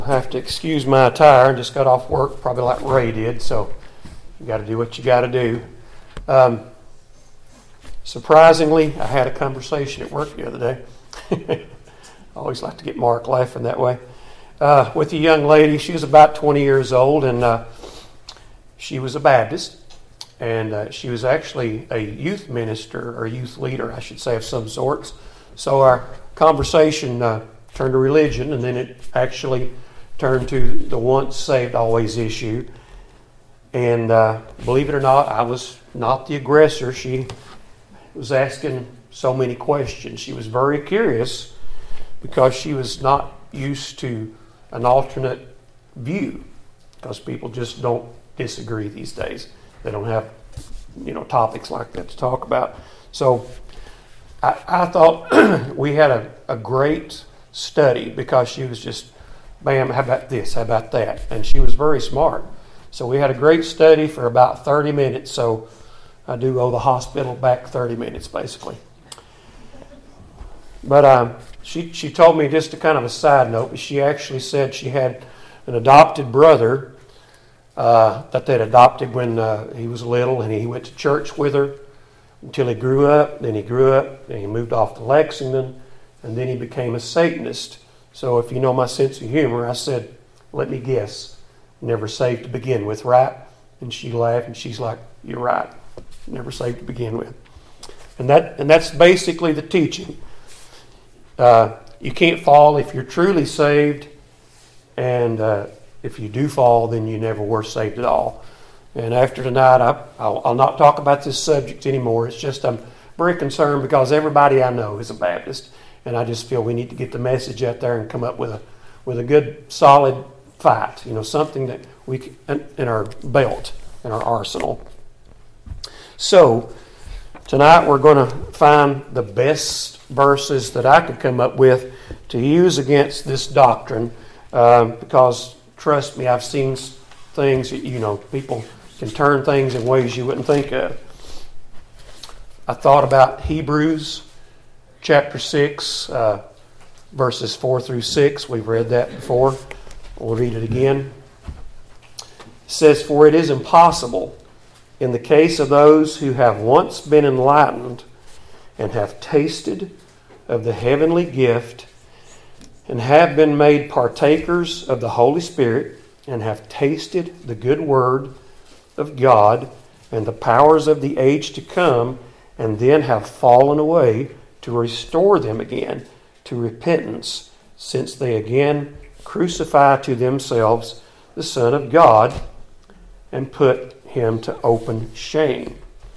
I have to excuse my attire. I just got off work, probably like Ray did, so you got to do what you got to do. Surprisingly, I had a conversation at work the other day. I always like to get Mark laughing that way. With a young lady. She was about 20 years old, and she was a Baptist. And she was actually a youth minister, or youth leader, I should say, of some sorts. So our conversation turned to religion, and then it actually turned to the once saved, always issue. And believe it or not, I was not the aggressor. She was asking so many questions. She was very curious because she was not used to an alternate view, because people just don't disagree these days. They don't have, topics like that to talk about. So I thought we had a great study, because she was just, bam, how about this, how about that? And she was very smart. So we had a great study for about 30 minutes. So I do owe the hospital back 30 minutes, basically. But she told me, just a kind of a side note, but she actually said she had an adopted brother that they'd adopted when he was little, and he went to church with her until he grew up. Then he grew up, and he moved off to Lexington, and then he became a Satanist. So if you know my sense of humor, I said, let me guess, never saved to begin with, right? And she laughed, and she's like, you're right, never saved to begin with. And that's basically the teaching. You can't fall if you're truly saved, and if you do fall, then you never were saved at all. And after tonight, I'll not talk about this subject anymore. It's just I'm very concerned because everybody I know is a Baptist, and I just feel we need to get the message out there and come up with a good, solid fight. Something that we can, in our belt, in our arsenal. So tonight we're going to find the best verses that I could come up with to use against this doctrine, because trust me, I've seen things that, people can turn things in ways you wouldn't think of. I thought about Hebrews chapter 6, verses 4 through 6. We've read that before. We'll read it again. It says, "For it is impossible, in the case of those who have once been enlightened and have tasted of the heavenly gift and have been made partakers of the Holy Spirit and have tasted the good word of God and the powers of the age to come, and then have fallen away, to restore them again to repentance, since they again crucify to themselves the Son of God and put him to open shame."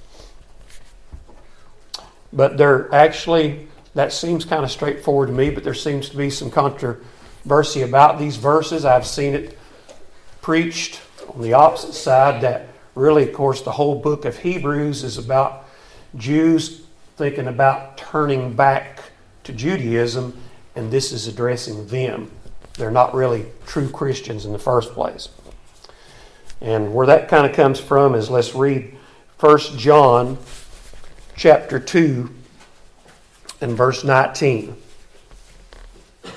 But that seems kind of straightforward to me, but there seems to be some controversy about these verses. I've seen it preached on the opposite side, that really, of course, the whole book of Hebrews is about Jews thinking about turning back to Judaism, and this is addressing them. They're not really true Christians in the first place. And where that kind of comes from is, let's read 1 John chapter 2 and verse 19. It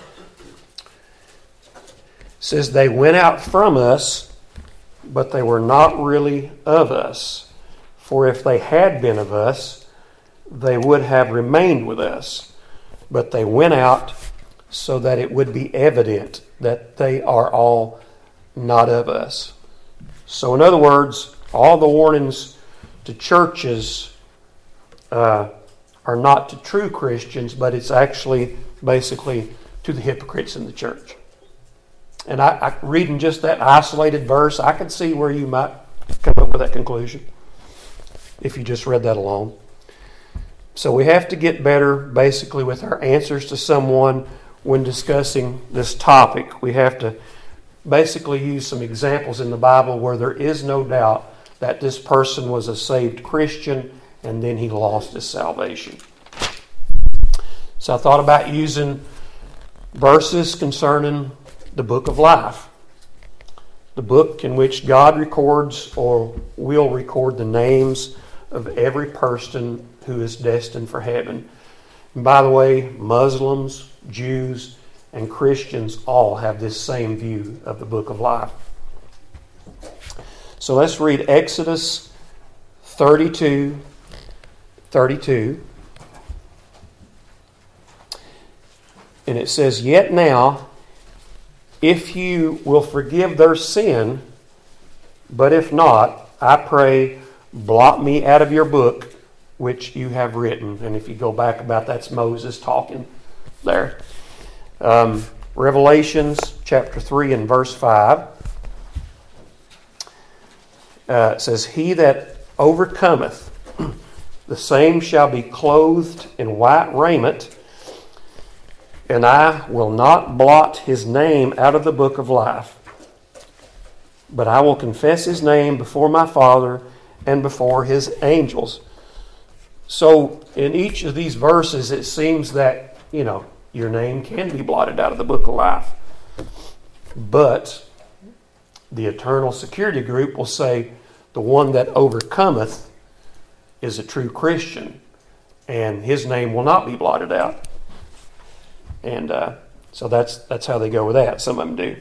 says, "They went out from us, but they were not really of us. For if they had been of us, they would have remained with us. But they went out so that it would be evident that they are all not of us." So in other words, all the warnings to churches are not to true Christians, but it's actually basically to the hypocrites in the church. And I reading just that isolated verse, I could see where you might come up with that conclusion if you just read that alone. So we have to get better basically with our answers to someone when discussing this topic. We have to basically use some examples in the Bible where there is no doubt that this person was a saved Christian and then he lost his salvation. So I thought about using verses concerning the book of life, the book in which God records or will record the names of every person who is destined for heaven. And by the way, Muslims, Jews, and Christians all have this same view of the book of life. So let's read Exodus 32. And it says, "Yet now, if you will forgive their sin, but if not, I pray, blot me out of your book which you have written." And if you go back about, that's Moses talking there. Revelations chapter 3 and verse 5. It says, "He that overcometh, the same shall be clothed in white raiment, and I will not blot his name out of the book of life, but I will confess his name before my Father and before his angels." So in each of these verses, it seems that, your name can be blotted out of the book of life. But the Eternal Security Group will say the one that overcometh is a true Christian, and his name will not be blotted out. And so that's how they go with that. Some of them do.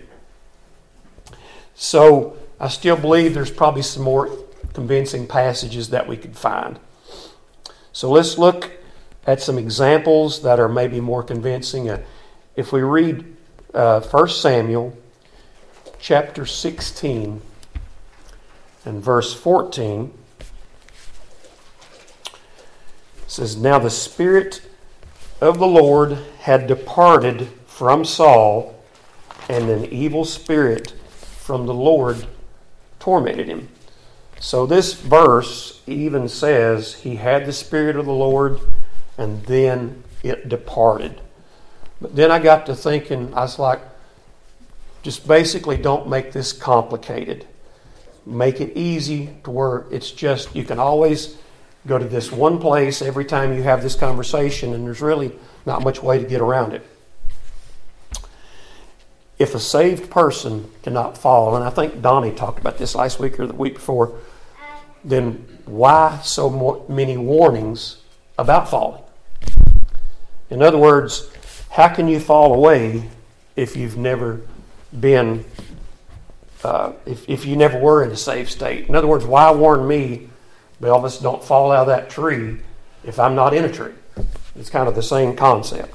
So I still believe there's probably some more convincing passages that we could find. So let's look at some examples that are maybe more convincing. If we read 1 Samuel chapter 16 and verse 14, it says, "Now the Spirit of the Lord had departed from Saul, and an evil spirit from the Lord tormented him." So this verse even says he had the Spirit of the Lord, and then it departed. But then I got to thinking, I was like, just basically don't make this complicated. Make it easy to where it's just, you can always go to this one place every time you have this conversation, and there's really not much way to get around it. If a saved person cannot fall, and I think Donnie talked about this last week or the week before, then why so many warnings about falling? In other words, how can you fall away if you've never been, if you never were in a saved state? In other words, why warn me, Belvis, don't fall out of that tree if I'm not in a tree? It's kind of the same concept.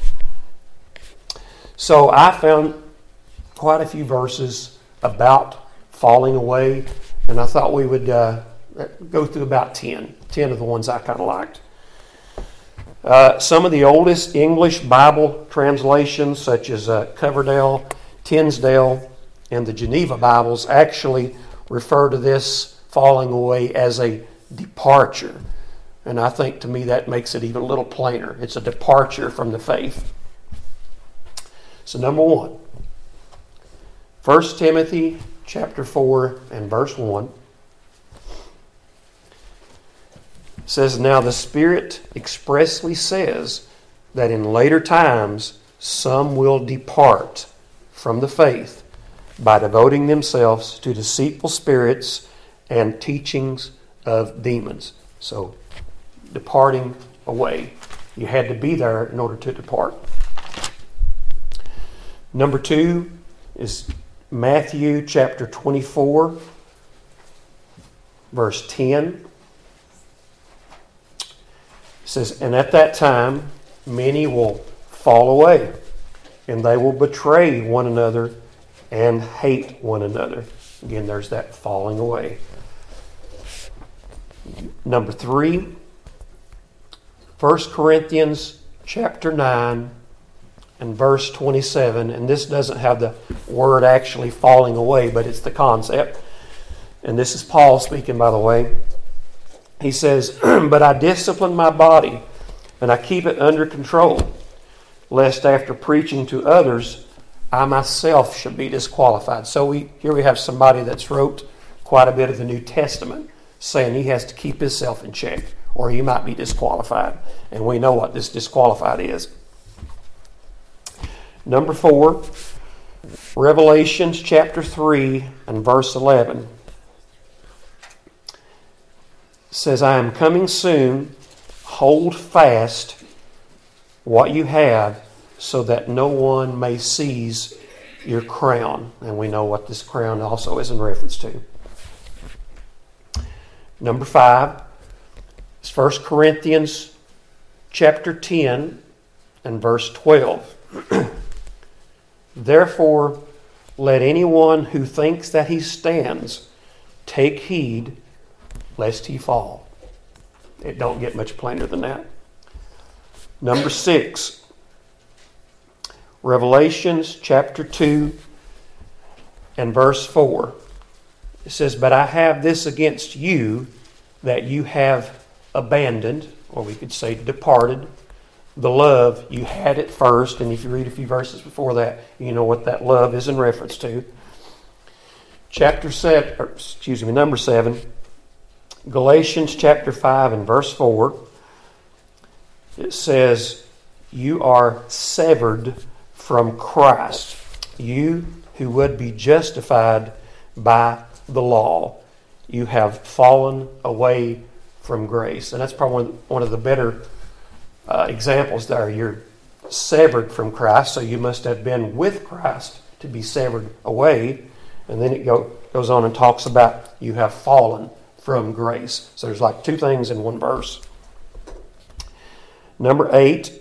So I found quite a few verses about falling away, and I thought we would go through about 10 of the ones I kind of liked. Some of the oldest English Bible translations, such as Coverdale, Tinsdale, and the Geneva Bibles, actually refer to this falling away as a departure. And I think, to me, that makes it even a little plainer. It's a departure from the faith. So number 1, 1 Timothy chapter 4 and verse 1 says, "Now the Spirit expressly says that in later times some will depart from the faith by devoting themselves to deceitful spirits and teachings of demons." So, departing away. You had to be there in order to depart. Number 2 is Matthew chapter 24, verse 10. It says, "And at that time many will fall away, and they will betray one another and hate one another." Again, there's that falling away. Number 3, 1 Corinthians chapter 9 and verse 27. And this doesn't have the word actually falling away, but it's the concept. And this is Paul speaking, by the way. He says, "But I discipline my body, and I keep it under control, lest after preaching to others, I myself should be disqualified." So here we have somebody that's wrote quite a bit of the New Testament, saying he has to keep himself in check, or he might be disqualified. And we know what this disqualified is. Number 4, Revelations chapter 3 and verse 11. It says, "I am coming soon. Hold fast what you have, so that no one may seize your crown. And we know what this crown also is in reference to. Number 5 is 1 Corinthians chapter 10 and verse 12. Therefore, let anyone who thinks that he stands take heed lest he fall. It don't get much plainer than that. Number 6, Revelations chapter 2 and verse 4. It says, but I have this against you, that you have abandoned, or we could say departed, the love you had at first. And if you read a few verses before that, you know what that love is in reference to. Number 7, Galatians chapter 5 and verse 4. It says, you are severed from Christ, you who would be justified by the law. You have fallen away from grace. And that's probably one of the better examples there. You're severed from Christ, so you must have been with Christ to be severed away. And then it goes on and talks about you have fallen from grace. So there's like two things in one verse. Number 8,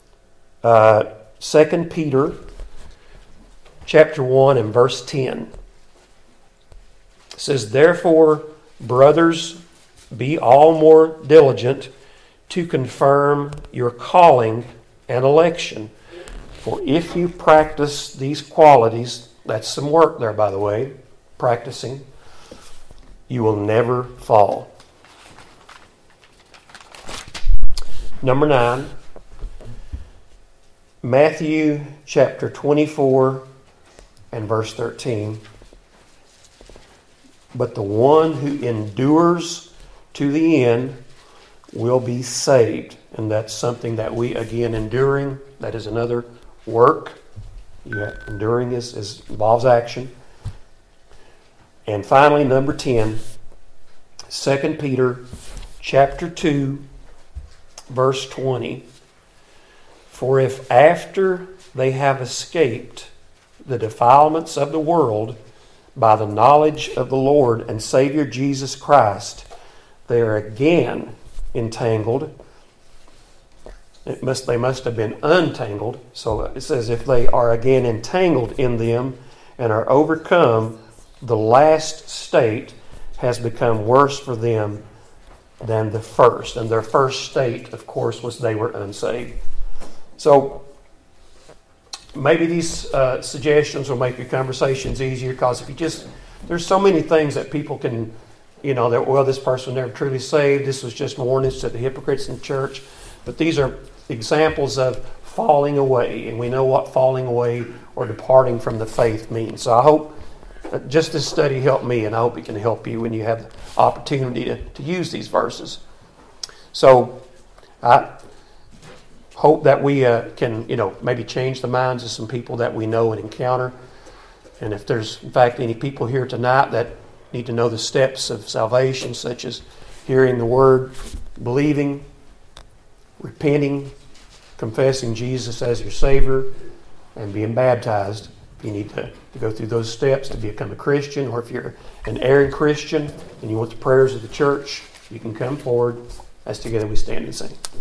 2 Peter chapter 1 and verse 10. It says, therefore, brothers, be all more diligent to confirm your calling and election. For if you practice these qualities, that's some work there, by the way, practicing, you will never fall. Number 9, Matthew chapter 24 and verse 13. But the one who endures to the end will be saved. And that's something that we, again, enduring, that is another work. Enduring involves action. And finally, number 10, 2 Peter chapter 2, verse 20. For if after they have escaped the defilements of the world by the knowledge of the Lord and Savior Jesus Christ, they are again entangled. They must have been untangled. So it says if they are again entangled in them and are overcome, the last state has become worse for them than the first. And their first state, of course, was they were unsaved. So maybe these suggestions will make your conversations easier, because there's so many things that people can, this person was never truly saved. This was just warnings to the hypocrites in the church. But these are examples of falling away, and we know what falling away or departing from the faith means. So I hope just this study helped me, and I hope it can help you when you have the opportunity to use these verses. So I hope that we can, maybe change the minds of some people that we know and encounter. And if there's, in fact, any people here tonight that need to know the steps of salvation, such as hearing the word, believing, repenting, confessing Jesus as your Savior, and being baptized, if you need to go through those steps to become a Christian, or if you're an erring Christian and you want the prayers of the church, you can come forward as together we stand and sing.